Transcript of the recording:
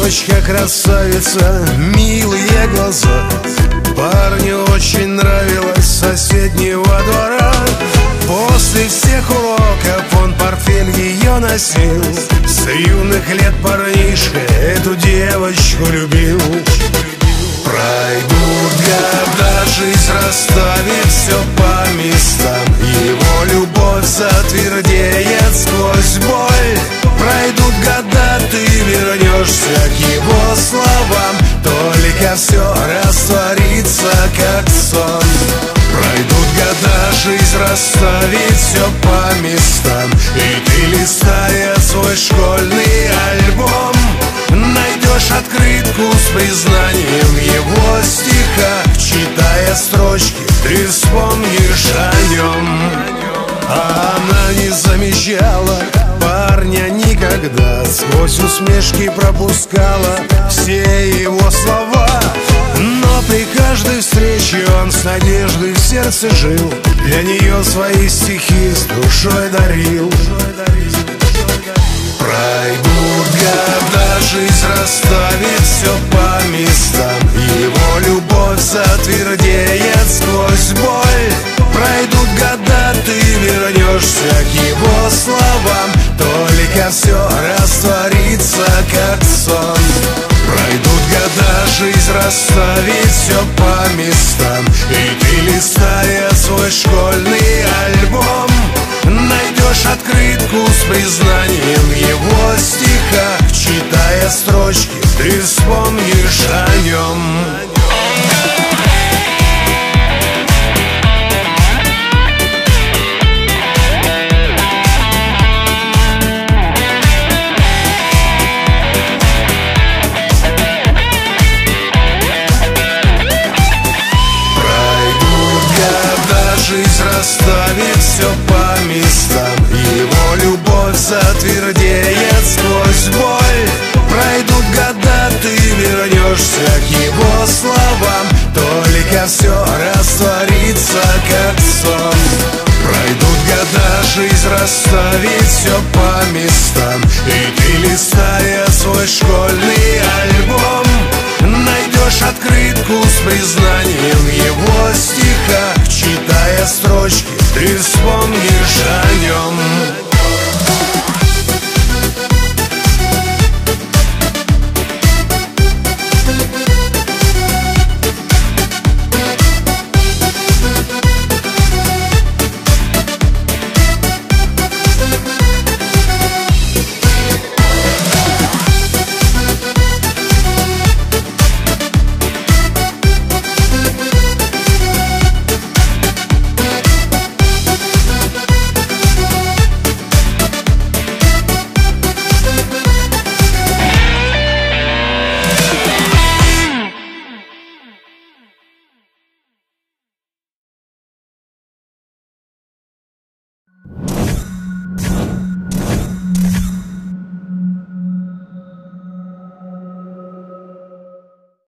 девочка красавица, милые глаза. Парню очень нравилось с соседнего двора. После всех уроков он портфель ее носил. С юных лет парнишка эту девочку любил. Пройдут года, жизнь расставит все по местам. Его любовь затвердеет сквозь боль. Пройдут года, ты вернешься к его словам. Только все растворится, как сон. Пройдут года, жизнь расставит все по местам. И ты, листая свой школьный альбом, найдешь открытку с признанием его стиха. Читая строчки, ты вспомнишь о нем. А она не замечала парня никогда, сквозь усмешки пропускала все его слова. Но при каждой встрече он с надеждой в сердце жил. Для нее свои стихи с душой дарил. Пройдут года, жизнь расставит все по местам. Его любовь затвердеет сквозь боль. Пройдут года, ты вернешься к его словам. Только все растворится, как сон. Пройдут года, жизнь расставит все по местам. И ты, листая свой школьный альбом, найдешь открытку с признанием его стиха. Читая строчки, ты вспомнишь о нем. Жизнь расставит все по местам. Его любовь затвердеет сквозь боль. Пройдут года, ты вернешься к его словам. Только все растворится, как сон. Пройдут года, жизнь расставит все по местам. И ты, листая свой школьный альбом, найдешь открытку с признанием его стиха. Читая строчки, ты вспомнишь